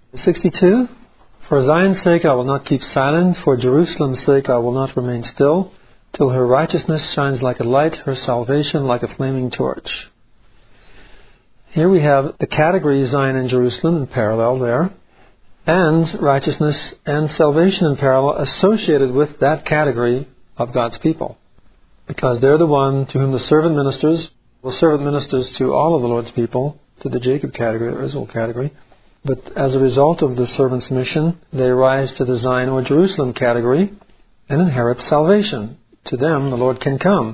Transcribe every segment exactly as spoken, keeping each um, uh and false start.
sixty-two. For Zion's sake I will not keep silent, for Jerusalem's sake I will not remain still, till her righteousness shines like a light, her salvation like a flaming torch. Here we have the category Zion and Jerusalem in parallel there, and righteousness and salvation in parallel associated with that category of God's people. Because they're the one to whom the servant ministers. The servant ministers to all of the Lord's people, to the Jacob category, or Israel category. But as a result of the servant's mission, they rise to the Zion or Jerusalem category and inherit salvation. To them, the Lord can come.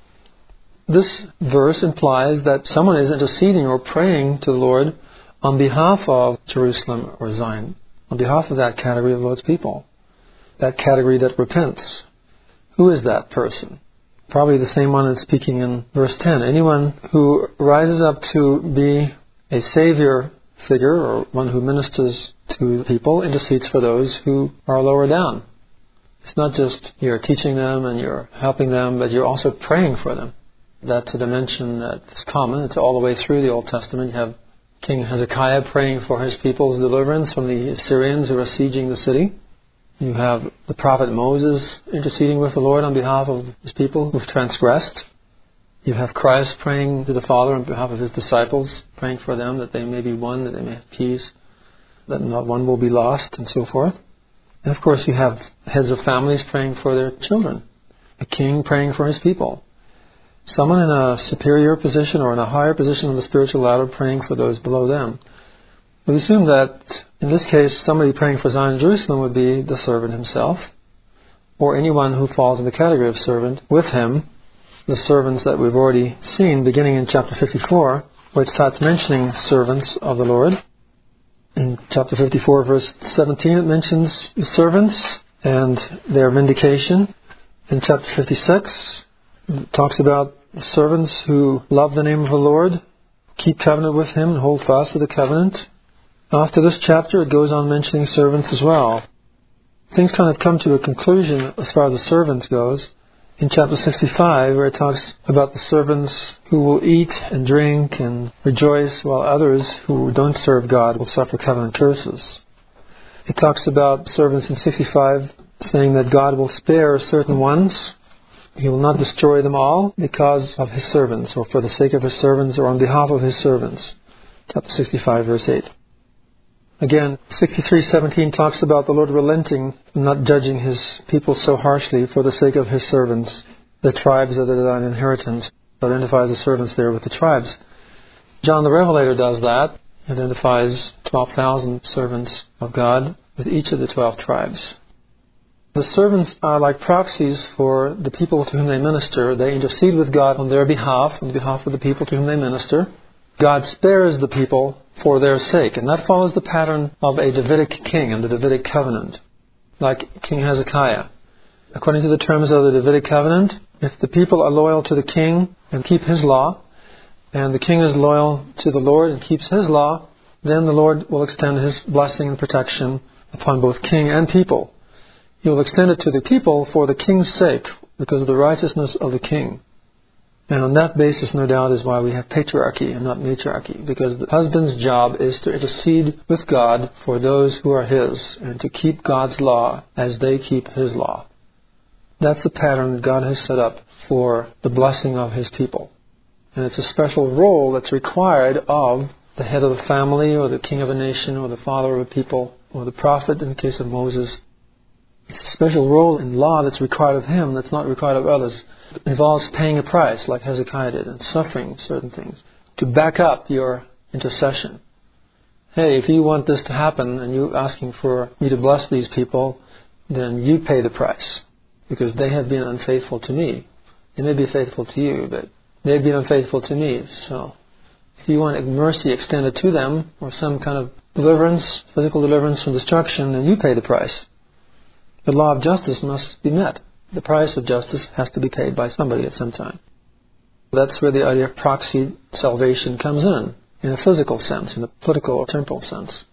This verse implies that someone is interceding or praying to the Lord on behalf of Jerusalem or Zion, on behalf of that category of the Lord's people, that category that repents. Who is that person? Probably the same one that's speaking in verse ten. Anyone who rises up to be a savior figure, or one who ministers to people, intercedes for those who are lower down. It's not just you're teaching them and you're helping them, but you're also praying for them. That's a dimension that's common. It's all the way through the Old Testament. You have King Hezekiah praying for his people's deliverance from the Assyrians who are sieging the city. You have the prophet Moses interceding with the Lord on behalf of his people who've transgressed. You have Christ praying to the Father on behalf of his disciples, praying for them that they may be one, that they may have peace, that not one will be lost, and so forth. And of course you have heads of families praying for their children, a king praying for his people, someone in a superior position or in a higher position on the spiritual ladder praying for those below them. We assume that in this case somebody praying for Zion and Jerusalem would be the servant himself, or anyone who falls in the category of servant with him, the servants that we've already seen beginning in chapter fifty-four, where it starts mentioning servants of the Lord. In chapter fifty-four, verse seventeen, it mentions the servants and their vindication. In chapter fifty-six, it talks about the servants who love the name of the Lord, keep covenant with Him, and hold fast to the covenant. After this chapter, it goes on mentioning servants as well. Things kind of come to a conclusion as far as the servants goes in chapter sixty-five, where it talks about the servants who will eat and drink and rejoice, while others who don't serve God will suffer covenant curses. It talks about servants in sixty-five saying that God will spare certain ones. He will not destroy them all because of His servants, or for the sake of His servants, or on behalf of His servants. Chapter sixty-five, verse eight. Again, sixty-three seventeen talks about the Lord relenting, not judging His people so harshly for the sake of His servants, the tribes that are thine inheritance. It identifies the servants there with the tribes. John the Revelator does that. He identifies twelve thousand servants of God with each of the twelve tribes. The servants are like proxies for the people to whom they minister. They intercede with God on their behalf, on behalf of the people to whom they minister. God spares the people for their sake. And that follows the pattern of a Davidic king and the Davidic covenant, like King Hezekiah. According to the terms of the Davidic covenant, if the people are loyal to the king and keep his law, and the king is loyal to the Lord and keeps His law, then the Lord will extend His blessing and protection upon both king and people. He will extend it to the people for the king's sake, because of the righteousness of the king. And on that basis, no doubt, is why we have patriarchy and not matriarchy, because the husband's job is to intercede with God for those who are his, and to keep God's law as they keep His law. That's the pattern that God has set up for the blessing of His people. And it's a special role that's required of the head of the family, or the king of a nation, or the father of a people, or the prophet in the case of Moses. It's a special role in law that's required of him that's not required of others. It involves paying a price, like Hezekiah did, and suffering certain things to back up your intercession. Hey, if you want this to happen and you're asking for me to bless these people, then you pay the price, because they have been unfaithful to me. They may be faithful to you, but they've been unfaithful to me. So if you want mercy extended to them, or some kind of deliverance, physical deliverance from destruction, then you pay the price. The law of justice must be met. The price of justice has to be paid by somebody at some time. That's where the idea of proxy salvation comes in, in a physical sense, in a political or temporal sense.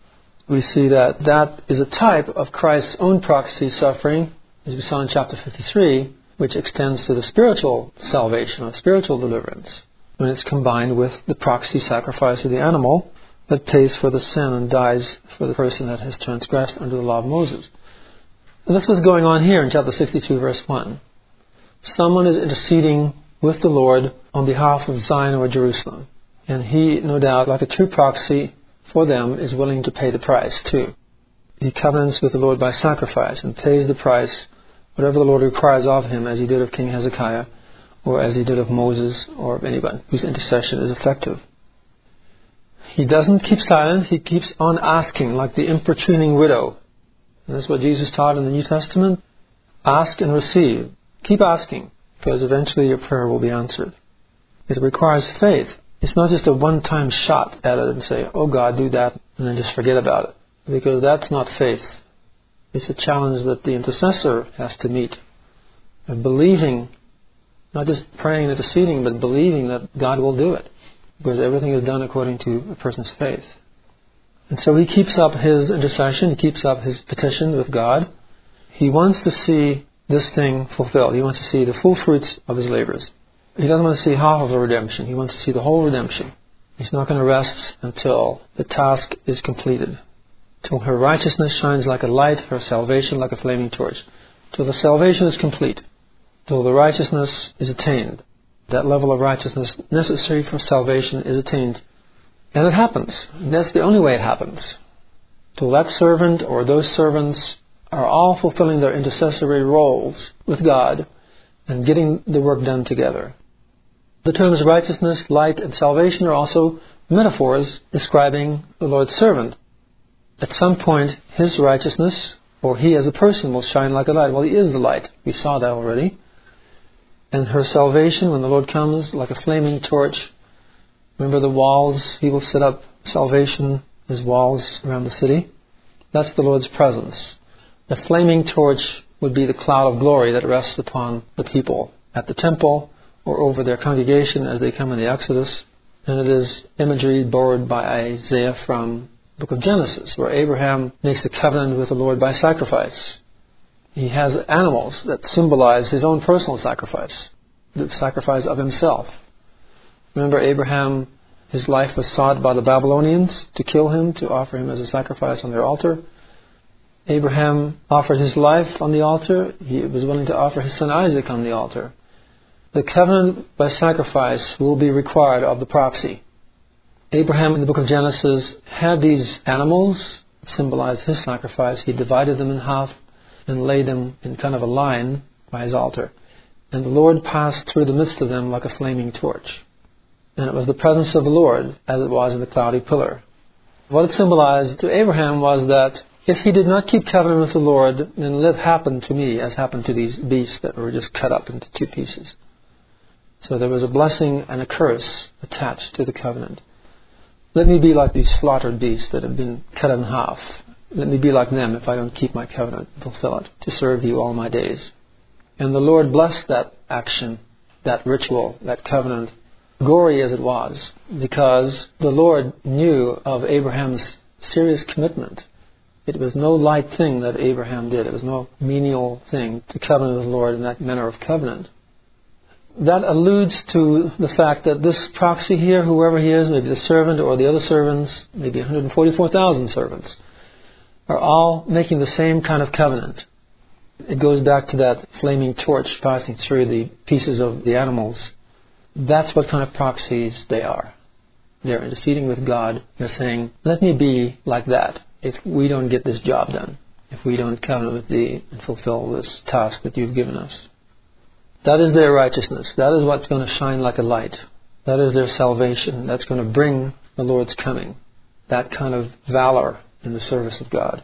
We see that that is a type of Christ's own proxy suffering, as we saw in chapter fifty-three, which extends to the spiritual salvation or spiritual deliverance, when it's combined with the proxy sacrifice of the animal, that pays for the sin and dies for the person that has transgressed under the law of Moses. And this was going on here in chapter sixty-two, verse one. Someone is interceding with the Lord on behalf of Zion or Jerusalem. And he, no doubt, like a true proxy for them, is willing to pay the price too. He covenants with the Lord by sacrifice and pays the price, whatever the Lord requires of him, as he did of King Hezekiah, or as he did of Moses, or of anyone whose intercession is effective. He doesn't keep silent, he keeps on asking, like the importuning widow. And that's what Jesus taught in the New Testament. Ask and receive. Keep asking, because eventually your prayer will be answered. It requires faith. It's not just a one-time shot at it and say, oh God, do that, and then just forget about it. Because that's not faith. It's a challenge that the intercessor has to meet. And believing, not just praying and interceding, but believing that God will do it. Because everything is done according to a person's faith. And so he keeps up his intercession, he keeps up his petition with God. He wants to see this thing fulfilled. He wants to see the full fruits of his labors. He doesn't want to see half of the redemption. He wants to see the whole redemption. He's not going to rest until the task is completed. Till her righteousness shines like a light, her salvation like a flaming torch. Till the salvation is complete. Till the righteousness is attained. That level of righteousness necessary for salvation is attained. And it happens. And that's the only way it happens. Till that servant or those servants are all fulfilling their intercessory roles with God and getting the work done together. The terms righteousness, light, and salvation are also metaphors describing the Lord's servant. At some point, his righteousness, or he as a person, will shine like a light. Well, he is the light. We saw that already. And her salvation, when the Lord comes, like a flaming torch. Remember the walls? He will set up salvation as walls around the city. That's the Lord's presence. The flaming torch would be the cloud of glory that rests upon the people at the temple or over their congregation as they come in the Exodus. And it is imagery borrowed by Isaiah from the book of Genesis, where Abraham makes a covenant with the Lord by sacrifice. He has animals that symbolize his own personal sacrifice, the sacrifice of himself. Remember Abraham, his life was sought by the Babylonians to kill him, to offer him as a sacrifice on their altar. Abraham offered his life on the altar. He was willing to offer his son Isaac on the altar. The covenant by sacrifice will be required of the proxy. Abraham in the book of Genesis had these animals that symbolized his sacrifice. He divided them in half and laid them in kind of a line by his altar. And the Lord passed through the midst of them like a flaming torch. And it was the presence of the Lord as it was in the cloudy pillar. What it symbolized to Abraham was that if he did not keep covenant with the Lord, then let happen to me as happened to these beasts that were just cut up into two pieces. So there was a blessing and a curse attached to the covenant. Let me be like these slaughtered beasts that have been cut in half. Let me be like them if I don't keep my covenant and fulfill it, to serve you all my days. And the Lord blessed that action, that ritual, that covenant, gory as it was, because the Lord knew of Abraham's serious commitment. It was no light thing that Abraham did. It was no menial thing to covenant with the Lord in that manner of covenant. That alludes to the fact that this proxy here, whoever he is, maybe the servant or the other servants, maybe one hundred forty-four thousand servants, are all making the same kind of covenant. It goes back to that flaming torch passing through the pieces of the animals. That's what kind of proxies they are. They're interceding with God. They're saying, let me be like that if we don't get this job done, if we don't covenant with thee and fulfill this task that you've given us. That is their righteousness. That is what's going to shine like a light. That is their salvation. That's going to bring the Lord's coming. That kind of valor in the service of God.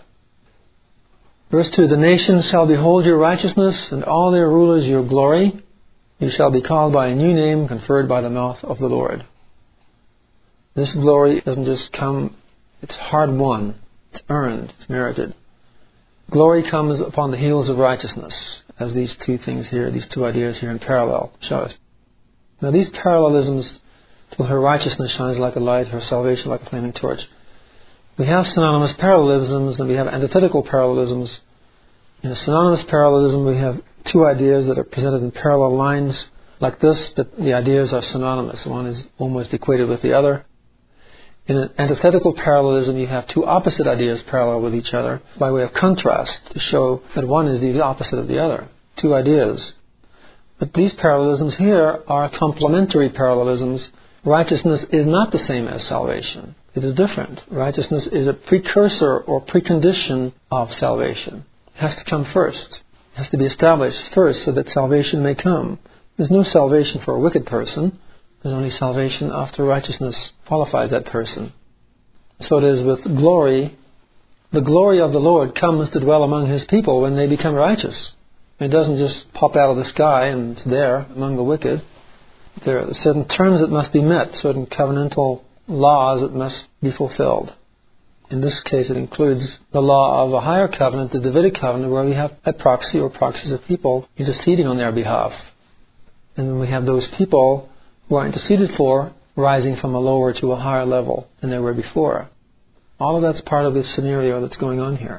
Verse two, the nations shall behold your righteousness, and all their rulers your glory. You shall be called by a new name conferred by the mouth of the Lord. This glory doesn't just come, it's hard won, it's earned, it's merited. Glory comes upon the heels of righteousness, as these two things here, these two ideas here in parallel show us. Now these parallelisms, till her righteousness shines like a light, her salvation like a flaming torch. We have synonymous parallelisms and we have antithetical parallelisms. In a synonymous parallelism we have two ideas that are presented in parallel lines like this, but the ideas are synonymous. One is almost equated with the other. In an antithetical parallelism, you have two opposite ideas parallel with each other by way of contrast to show that one is the opposite of the other. Two ideas. But these parallelisms here are complementary parallelisms. Righteousness is not the same as salvation. It is different. Righteousness is a precursor or precondition of salvation. It has to come first. It has to be established first so that salvation may come. There's no salvation for a wicked person. There's only salvation after righteousness qualifies that person. So it is with glory. The glory of the Lord comes to dwell among His people when they become righteous. It doesn't just pop out of the sky and it's there among the wicked. There are certain terms that must be met, certain covenantal laws that must be fulfilled. In this case, it includes the law of a higher covenant, the Davidic covenant, where we have a proxy or proxies of people interceding on their behalf. And then we have those people who are interceded for rising from a lower to a higher level than they were before. All of that's part of this scenario that's going on here.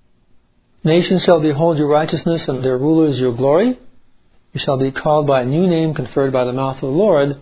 Nations shall behold your righteousness, and their rulers your glory. You shall be called by a new name conferred by the mouth of the Lord.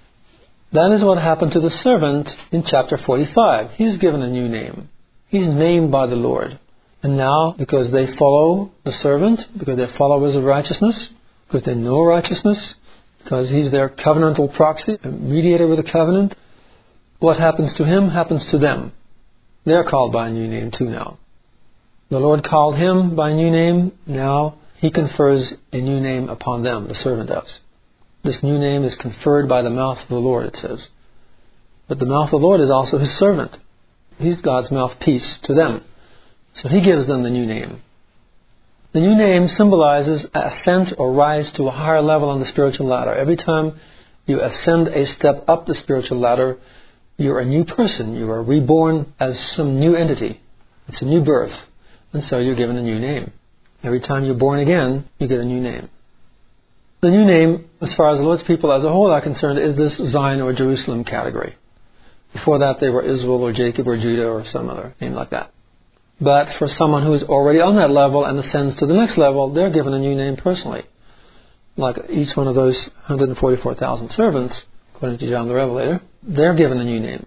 That is what happened to the servant in chapter forty-five. He's given a new name. He's named by the Lord. And now, because they follow the servant, because they're followers of righteousness, because they know righteousness, because he's their covenantal proxy, a mediator with a covenant, what happens to him happens to them. They're called by a new name too now. The Lord called him by a new name. Now He confers a new name upon them, the servant does. This new name is conferred by the mouth of the Lord, it says. But the mouth of the Lord is also His servant. He's God's mouthpiece to them. So He gives them the new name. The new name symbolizes ascent or rise to a higher level on the spiritual ladder. Every time you ascend a step up the spiritual ladder, you're a new person. You are reborn as some new entity. It's a new birth. And so you're given a new name. Every time you're born again, you get a new name. The new name, as far as the Lord's people as a whole are concerned, is this Zion or Jerusalem category. Before that, they were Israel or Jacob or Judah or some other name like that. But for someone who is already on that level and ascends to the next level, they're given a new name personally. Like each one of those one hundred forty-four thousand servants, according to John the Revelator, they're given a new name.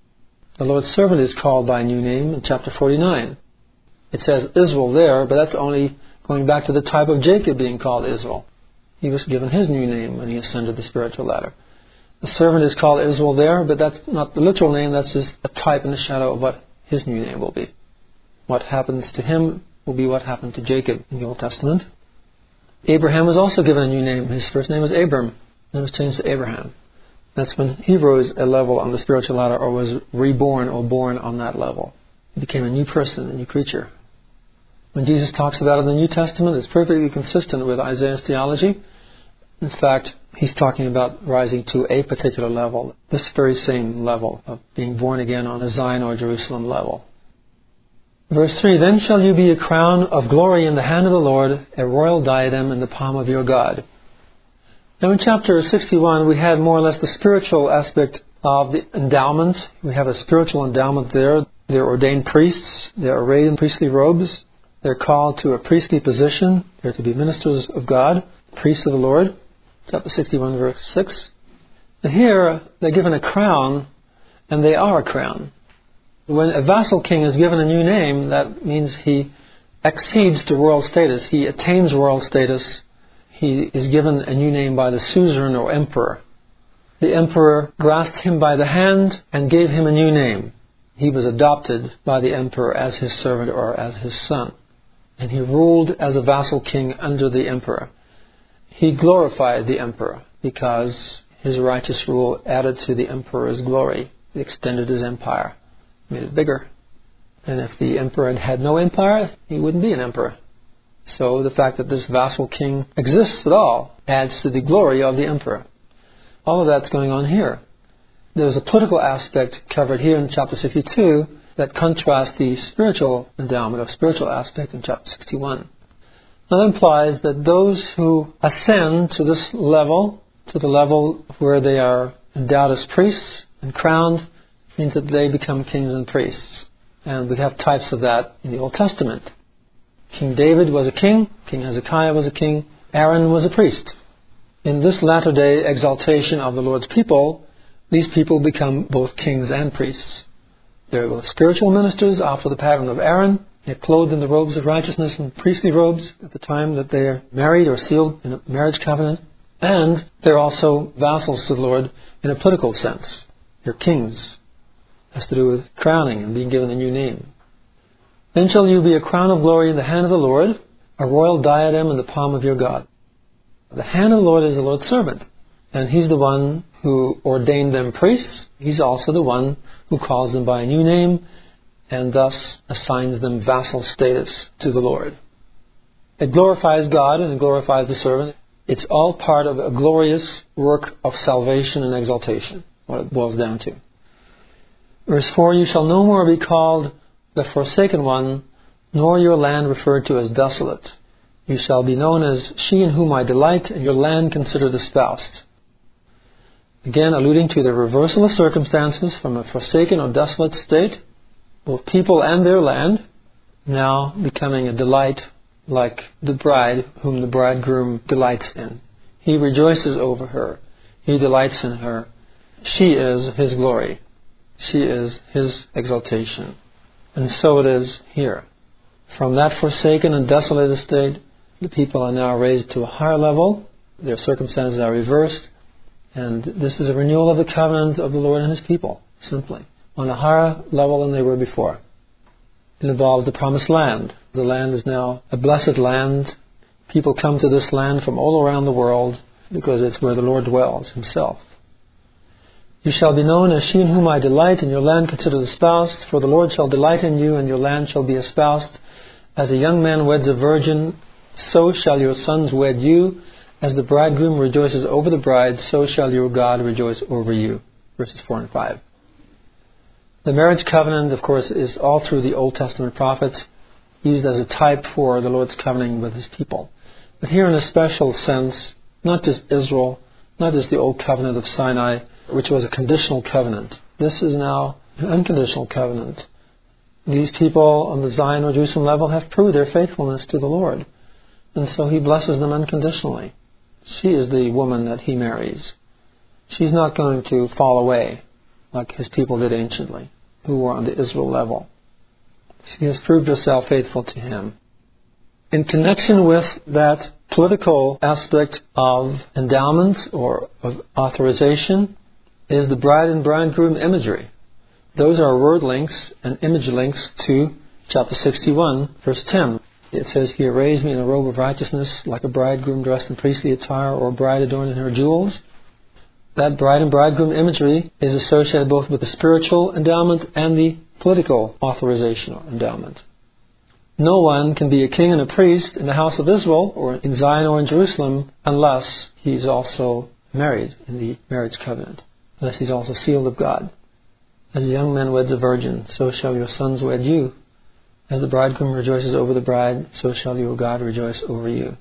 The Lord's servant is called by a new name in chapter forty-nine. It says Israel there, but that's only going back to the type of Jacob being called Israel. He was given his new name when he ascended the spiritual ladder. The servant is called Israel there, but that's not the literal name, that's just a type and a shadow of what his new name will be. What happens to him will be what happened to Jacob in the Old Testament. Abraham was also given a new name. His first name was Abram, and it was changed to Abraham. That's when he rose a level on the spiritual ladder or was reborn or born on that level. He became a new person, a new creature. When Jesus talks about it in the New Testament, it's perfectly consistent with Isaiah's theology. In fact, he's talking about rising to a particular level, this very same level of being born again on a Zion or Jerusalem level. Verse three, then shall you be a crown of glory in the hand of the Lord, a royal diadem in the palm of your God. Now in chapter sixty-one, we had more or less the spiritual aspect of the endowment. We have a spiritual endowment there. They're ordained priests. They're arrayed in priestly robes. They're called to a priestly position. They're to be ministers of God, priests of the Lord. Chapter sixty-one, verse six. And here, they're given a crown, and they are a crown. When a vassal king is given a new name, that means he exceeds to royal status. He attains royal status. He is given a new name by the suzerain or emperor. The emperor grasped him by the hand and gave him a new name. He was adopted by the emperor as his servant or as his son. And he ruled as a vassal king under the emperor. He glorified the emperor because his righteous rule added to the emperor's glory. It extended his empire, made it bigger. And if the emperor had no empire, he wouldn't be an emperor. So the fact that this vassal king exists at all adds to the glory of the emperor. All of that's going on here. There's a political aspect covered here in chapter sixty-two that contrasts the spiritual endowment or spiritual aspect in chapter sixty-one. That implies that those who ascend to this level, to the level where they are endowed as priests and crowned, means that they become kings and priests. And we have types of that in the Old Testament. King David was a king, King Hezekiah was a king, Aaron was a priest. In this latter day exaltation of the Lord's people, these people become both kings and priests. They're both spiritual ministers after the pattern of Aaron. They're clothed in the robes of righteousness and priestly robes at the time that they are married or sealed in a marriage covenant. And they're also vassals to the Lord in a political sense. They're kings. It has to do with crowning and being given a new name. Then shall you be a crown of glory in the hand of the Lord, a royal diadem in the palm of your God. The hand of the Lord is the Lord's servant. And He's the one who ordained them priests. He's also the one who calls them by a new name and thus assigns them vassal status to the Lord. It glorifies God and it glorifies the servant. It's all part of a glorious work of salvation and exaltation, what it boils down to. Verse four, you shall no more be called the forsaken one, nor your land referred to as desolate. You shall be known as she in whom I delight, and your land considered espoused. Again, alluding to the reversal of circumstances from a forsaken or desolate state, both people and their land, now becoming a delight like the bride whom the bridegroom delights in. He rejoices over her. He delights in her. She is His glory. She is His exaltation. And so it is here. From that forsaken and desolate estate, the people are now raised to a higher level. Their circumstances are reversed. And this is a renewal of the covenant of the Lord and His people, simply, on a higher level than they were before. It involves the promised land. The land is now a blessed land. People come to this land from all around the world because it's where the Lord dwells Himself. You shall be known as she in whom I delight, and your land considered espoused. For the Lord shall delight in you, and your land shall be espoused. As a young man weds a virgin, so shall your sons wed you. As the bridegroom rejoices over the bride, so shall your God rejoice over you. Verses four and five. The marriage covenant, of course, is all through the Old Testament prophets, used as a type for the Lord's covenant with His people. But here in a special sense, not just Israel, not just the Old Covenant of Sinai, which was a conditional covenant. This is now an unconditional covenant. These people on the Zion or Jerusalem level have proved their faithfulness to the Lord. And so He blesses them unconditionally. She is the woman that He marries. She's not going to fall away like His people did anciently, who were on the Israel level. She has proved herself faithful to Him. In connection with that political aspect of endowment or of authorization is the bride and bridegroom imagery. Those are word links and image links to chapter sixty-one, verse ten. It says here, raise me in a robe of righteousness, like a bridegroom dressed in priestly attire, or a bride adorned in her jewels. That bride and bridegroom imagery is associated both with the spiritual endowment and the political authorization or endowment. No one can be a king and a priest in the house of Israel, or in Zion or in Jerusalem, unless he's also married in the marriage covenant, unless he's also sealed of God. As a young man weds a virgin, so shall your sons wed you. As the bridegroom rejoices over the bride, so shall your God rejoice over you.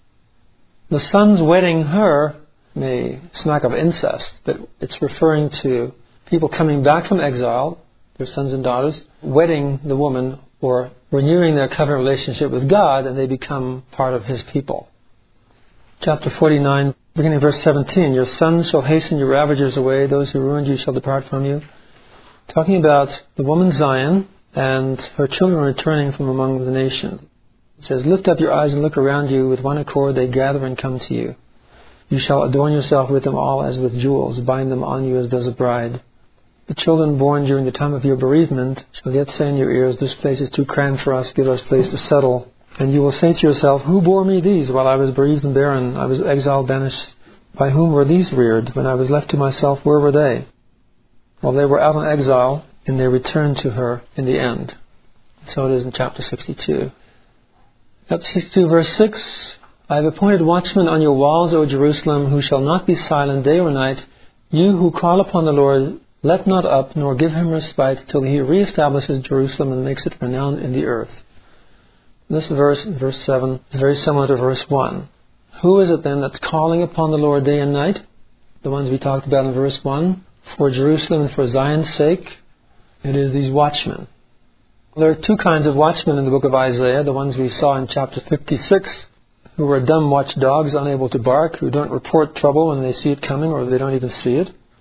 The sons wedding her may smack of incest, but it's referring to people coming back from exile, their sons and daughters, wedding the woman or renewing their covenant relationship with God, and they become part of His people. Chapter forty-nine, beginning verse seventeen, your sons shall hasten your ravagers away, those who ruined you shall depart from you. Talking about the woman Zion and her children returning from among the nations. It says, lift up your eyes and look around you, with one accord they gather and come to you. You shall adorn yourself with them all as with jewels, bind them on you as does a bride. The children born during the time of your bereavement shall yet say in your ears, this place is too cramped for us, give us place to settle. And you will say to yourself, who bore me these while I was bereaved and barren? I was exiled, banished. By whom were these reared? When I was left to myself, where were they? Well, they were out in exile, and they returned to her in the end. So it is in chapter sixty-two. Chapter sixty-two, verse six, I have appointed watchmen on your walls, O Jerusalem, who shall not be silent day or night. You who call upon the Lord, let not up, nor give Him respite, till He reestablishes Jerusalem and makes it renowned in the earth. This verse, verse seven, is very similar to verse one. Who is it then that's calling upon the Lord day and night? The ones we talked about in verse one. For Jerusalem and for Zion's sake, it is these watchmen. There are two kinds of watchmen in the book of Isaiah. The ones we saw in chapter fifty-six, who are dumb watchdogs, unable to bark, who don't report trouble when they see it coming or they don't even see it.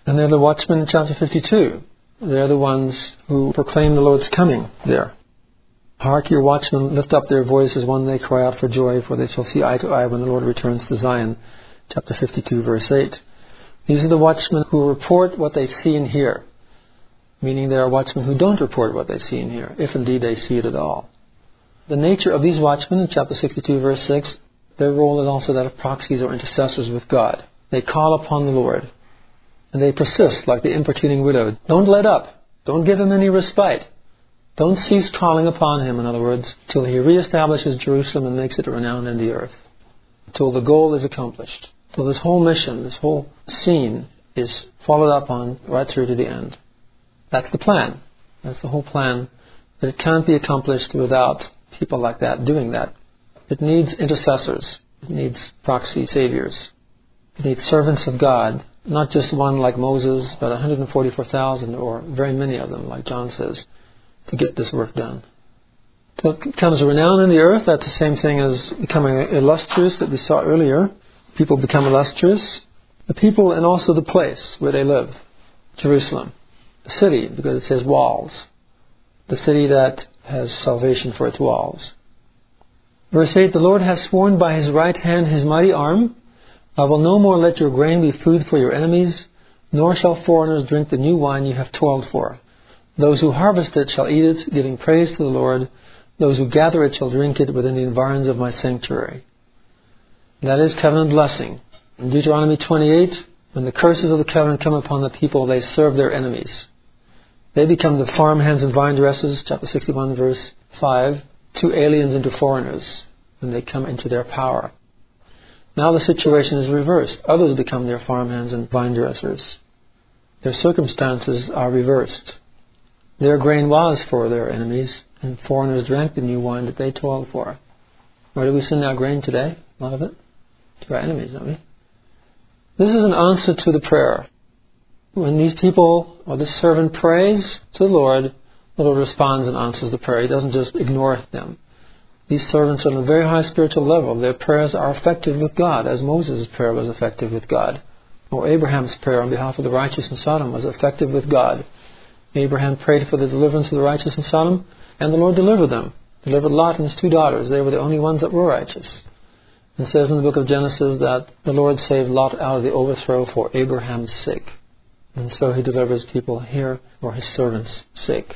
And they're the watchmen in chapter fifty-two. They're the ones who proclaim the Lord's coming there. Hark, your watchmen lift up their voices when they cry out for joy, for they shall see eye to eye when the Lord returns to Zion. Chapter fifty-two, verse eight. These are the watchmen who report what they see and hear. Meaning there are watchmen who don't report what they see and hear, if indeed they see it at all. The nature of these watchmen in chapter sixty-two, verse six, their role is also that of proxies or intercessors with God. They call upon the Lord. And they persist like the importuning widow. Don't let up. Don't give him any respite. Don't cease calling upon him, in other words, till he reestablishes Jerusalem and makes it renowned in the earth. Till the goal is accomplished. Till this whole mission, this whole scene is followed up on right through to the end. That's the plan. That's the whole plan. But it can't be accomplished without people like that doing that. It needs intercessors. It needs proxy saviors. It needs servants of God. Not just one like Moses, but one hundred forty-four thousand, or very many of them, like John says, to get this work done. So it becomes renowned in the earth. That's the same thing as becoming illustrious that we saw earlier. People become illustrious. The people and also the place where they live. Jerusalem. The city, because it says walls. The city that has salvation for its walls. Verse eight, the Lord has sworn by his right hand, his mighty arm, I will no more let your grain be food for your enemies, nor shall foreigners drink the new wine you have toiled for. Those who harvest it shall eat it, giving praise to the Lord. Those who gather it shall drink it within the environs of my sanctuary. That is covenant blessing. In Deuteronomy twenty-eight, when the curses of the covenant come upon the people, they serve their enemies. They become the farmhands and vine dressers, chapter sixty-one, verse five, to aliens and to foreigners, when they come into their power. Now the situation is reversed. Others become their farmhands and vine dressers. Their circumstances are reversed. Their grain was for their enemies, and foreigners drank the new wine that they toiled for. Where do we send our grain today? A lot of it? To our enemies, don't we? This is an answer to the prayer. When these people, or this servant prays to the Lord, the Lord responds and answers the prayer. He doesn't just ignore them. These servants are on a very high spiritual level. Their prayers are effective with God, as Moses' prayer was effective with God. Or Abraham's prayer on behalf of the righteous in Sodom was effective with God. Abraham prayed for the deliverance of the righteous in Sodom, and the Lord delivered them. Delivered Lot and his two daughters. They were the only ones that were righteous. It says in the book of Genesis that the Lord saved Lot out of the overthrow for Abraham's sake. And so he delivers people here for his servants' sake.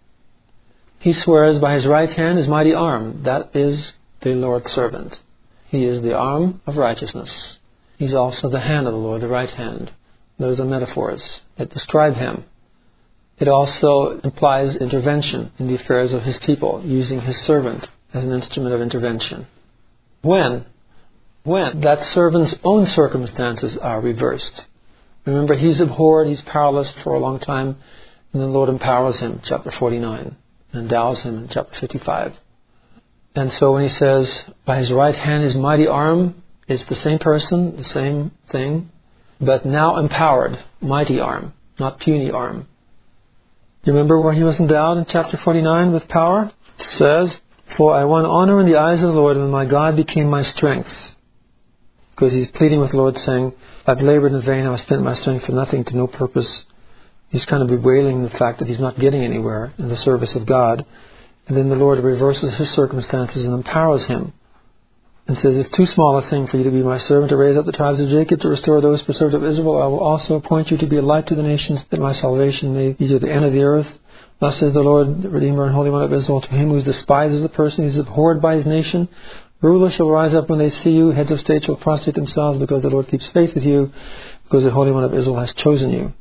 He swears by his right hand, his mighty arm. That is the Lord's servant. He is the arm of righteousness. He's also the hand of the Lord, the right hand. Those are metaphors that describe him. It also implies intervention in the affairs of his people, using his servant as an instrument of intervention. When? When that servant's own circumstances are reversed. Remember, he's abhorred, he's powerless for a long time, and the Lord empowers him, chapter forty-nine, and endows him in chapter fifty-five. And so when he says, by his right hand, his mighty arm, it's the same person, the same thing, but now empowered, mighty arm, not puny arm. You remember where he was endowed in chapter forty-nine with power? It says, for I won honor in the eyes of the Lord when my God became my strength. Because he's pleading with the Lord saying, I've labored in vain, I've spent my strength for nothing, to no purpose. He's kind of bewailing the fact that he's not getting anywhere in the service of God. And then the Lord reverses his circumstances and empowers him. And says, it's too small a thing for you to be my servant, to raise up the tribes of Jacob, to restore those preserved of Israel. I will also appoint you to be a light to the nations, that my salvation may be to the end of the earth. Thus says the Lord, the Redeemer and Holy One of Israel, to him who despises the person, who is abhorred by his nation. Rulers shall rise up when they see you. Heads of state shall prostrate themselves, because the Lord keeps faith with you, because the Holy One of Israel has chosen you.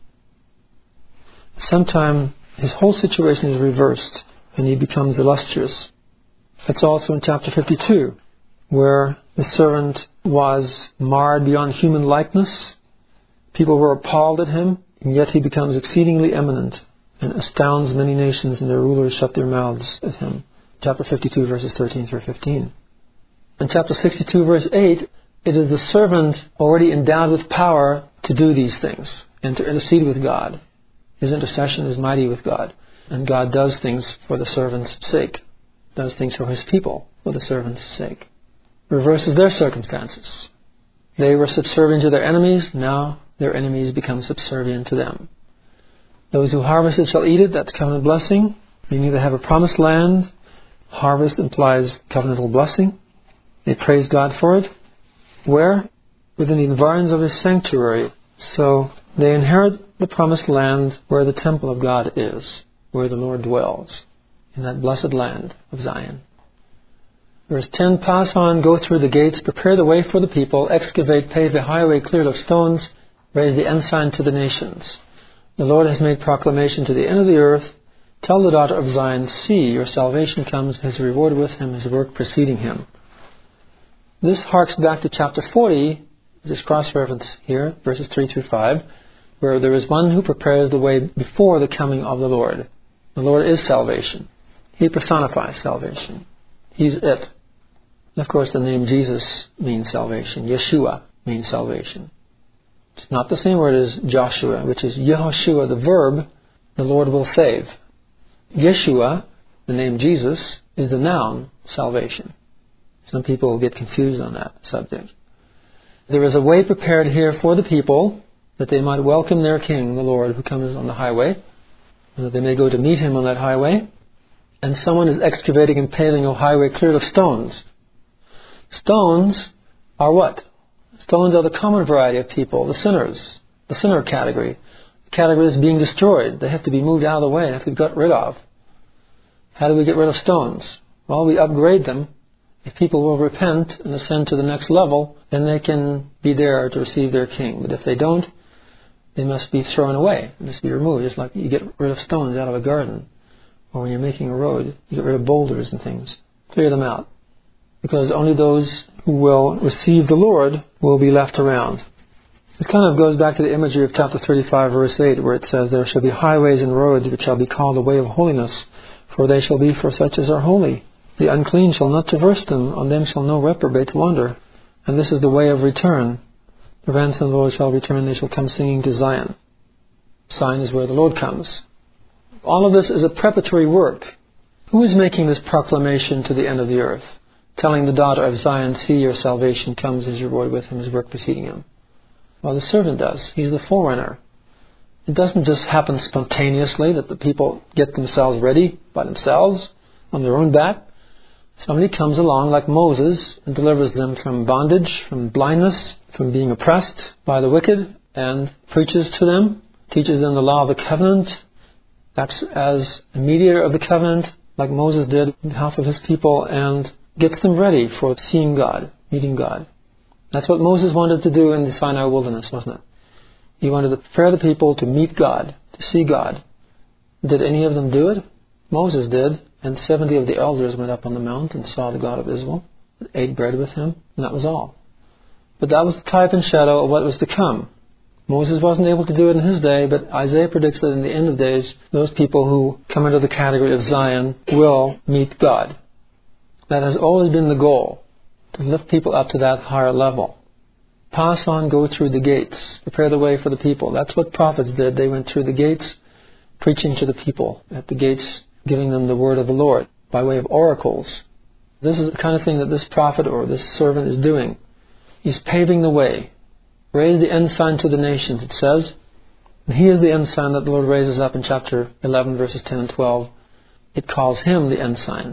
Sometime his whole situation is reversed, and he becomes illustrious. That's also in chapter fifty-two, where the servant was marred beyond human likeness. People were appalled at him, and yet he becomes exceedingly eminent and astounds many nations, and their rulers shut their mouths at him. Chapter fifty-two, verses thirteen through fifteen. In chapter sixty-two, verse eight, it is the servant already endowed with power to do these things and to intercede with God. His intercession is mighty with God, and God does things for the servant's sake, does things for his people for the servant's sake. Reverses their circumstances. They were subservient to their enemies, now their enemies become subservient to them. Those who harvest it shall eat it. That's covenant blessing. Meaning they have a promised land. Harvest implies covenantal blessing. They praise God for it. Where? Within the environs of His sanctuary. So they inherit the promised land where the temple of God is, where the Lord dwells, in that blessed land of Zion. Verse ten, pass on, go through the gates, prepare the way for the people, excavate, pave the highway cleared of stones, raise the ensign to the nations. The Lord has made proclamation to the end of the earth. Tell the daughter of Zion, see, your salvation comes, His reward with Him, His work preceding Him. This harks back to chapter forty, this cross-reference here, verses three through five, where there is one who prepares the way before the coming of the Lord. The Lord is salvation. He personifies salvation. He's it. And of course, the name Jesus means salvation. Yeshua means salvation. It's not the same word as Joshua, which is Yehoshua, the verb, the Lord will save. Yeshua, the name Jesus, is the noun, salvation. Some people get confused on that subject. There is a way prepared here for the people that they might welcome their King, the Lord, who comes on the highway, and that they may go to meet Him on that highway. And someone is excavating and paving a highway cleared of stones. Stones are what? Stones are the common variety of people, the sinners, the sinner category. The category is being destroyed. They have to be moved out of the way. They have to be got rid of. How do we get rid of stones? Well, we upgrade them. If people will repent and ascend to the next level, then they can be there to receive their King. But if they don't, they must be thrown away. They must be removed. Just like you get rid of stones out of a garden. Or when you're making a road, you get rid of boulders and things. Clear them out. Because only those who will receive the Lord will be left around. This kind of goes back to the imagery of chapter thirty-five, verse eight, where it says, there shall be highways and roads which shall be called the way of holiness, for they shall be for such as are holy. The unclean shall not traverse them, on them shall no reprobates wander. And this is the way of return. The ransom of the Lord shall return, they shall come singing to Zion. Zion is where the Lord comes. All of this is a preparatory work. Who is making this proclamation to the end of the earth? Telling the daughter of Zion, see, your salvation comes, His reward with Him, His work preceding Him. Well, the servant does. He's the forerunner. It doesn't just happen spontaneously that the people get themselves ready by themselves on their own back. Somebody comes along like Moses and delivers them from bondage, from blindness, from being oppressed by the wicked, and preaches to them, teaches them the law of the covenant, acts as a mediator of the covenant, like Moses did on behalf of his people, and gets them ready for seeing God, meeting God. That's what Moses wanted to do in the Sinai wilderness, wasn't it? He wanted to prepare the people to meet God, to see God. Did any of them do it? Moses did, and seventy of the elders went up on the mount and saw the God of Israel, and ate bread with Him, and that was all. But that was the type and shadow of what was to come. Moses wasn't able to do it in his day, but Isaiah predicts that in the end of days, those people who come into the category of Zion will meet God. That has always been the goal, to lift people up to that higher level. Pass on, go through the gates, prepare the way for the people. That's what prophets did. They went through the gates, preaching to the people at the gates, giving them the word of the Lord by way of oracles. This is the kind of thing that this prophet or this servant is doing. He's paving the way. Raise the ensign to the nations, it says. And He is the ensign that the Lord raises up in chapter eleven, verses ten and twelve. It calls Him the ensign.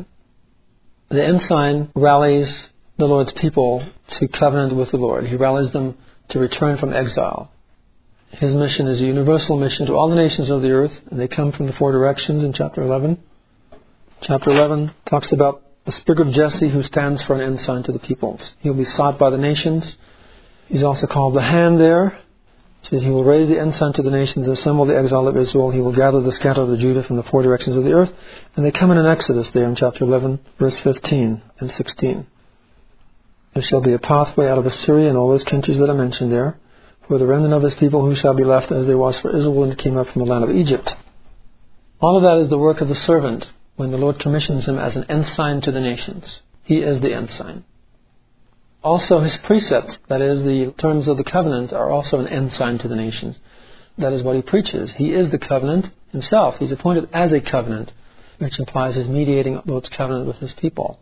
The ensign rallies the Lord's people to covenant with the Lord. He rallies them to return from exile. His mission is a universal mission to all the nations of the earth, and they come from the four directions in chapter eleven. Chapter eleven talks about the sprig of Jesse who stands for an ensign to the peoples. He'll be sought by the nations. He's also called the hand there. So He will raise the ensign to the nations, assemble the exile of Israel. He will gather the scattered of Judah from the four directions of the earth. And they come in an Exodus there in chapter eleven, verse fifteen and sixteen. There shall be a pathway out of Assyria and all those countries that are mentioned there, for the remnant of His people who shall be left as there was for Israel when it came up from the land of Egypt. All of that is the work of the servant when the Lord commissions him as an ensign to the nations. He is the ensign. Also His precepts, that is, the terms of the covenant, are also an ensign to the nations. That is what He preaches. He is the covenant Himself. He's appointed as a covenant, which implies His mediating Lord's covenant with His people.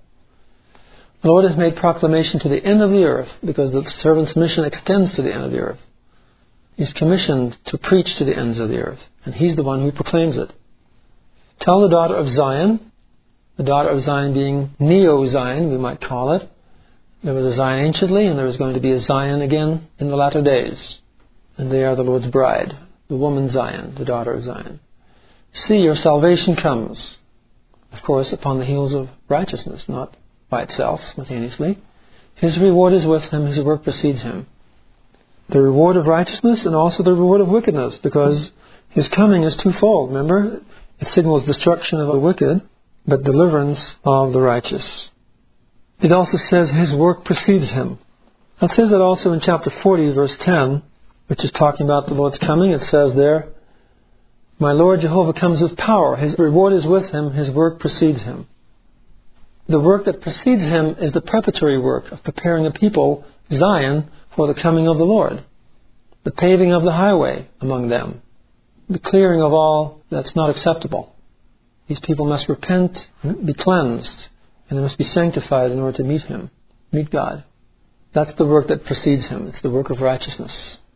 The Lord has made proclamation to the end of the earth, because the servant's mission extends to the end of the earth. He's commissioned to preach to the ends of the earth, and He's the one who proclaims it. Tell the daughter of Zion, the daughter of Zion being Neo-Zion, we might call it. There was a Zion anciently, and there is going to be a Zion again in the latter days. And they are the Lord's bride, the woman Zion, the daughter of Zion. See, your salvation comes, of course, upon the heels of righteousness, not by itself, spontaneously. His reward is with Him, His work precedes Him. The reward of righteousness and also the reward of wickedness, because His coming is twofold. Remember, it signals destruction of the wicked, but deliverance of the righteous. It also says His work precedes Him. It says that also in chapter forty, verse ten, which is talking about the Lord's coming. It says there, my Lord Jehovah comes with power. His reward is with Him. His work precedes Him. The work that precedes Him is the preparatory work of preparing a people, Zion, for the coming of the Lord. The paving of the highway among them. The clearing of all that's not acceptable. These people must repent and be cleansed, and they must be sanctified in order to meet Him, meet God. That's the work that precedes Him. It's the work of righteousness.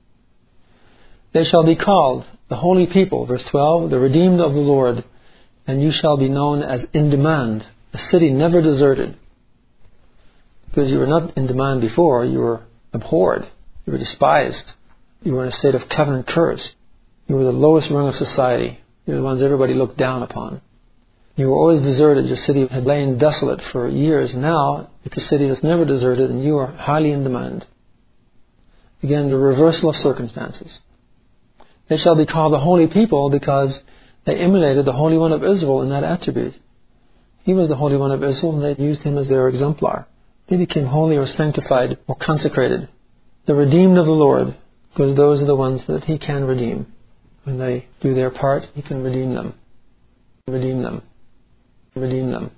They shall be called the holy people, verse twelve, the redeemed of the Lord, and you shall be known as in demand, a city never deserted. Because you were not in demand before, you were abhorred, you were despised, you were in a state of covenant curse. You were the lowest rung of society. You were the ones everybody looked down upon. You were always deserted. Your city had lain desolate for years. Now it's a city that's never deserted, and you are highly in demand. Again, the reversal of circumstances. They shall be called the holy people because they emulated the Holy One of Israel in that attribute. He was the Holy One of Israel, and they used Him as their exemplar. They became holy or sanctified or consecrated. The redeemed of the Lord, because those are the ones that He can redeem. When they do their part, He can redeem them. Redeem them. Redeem them.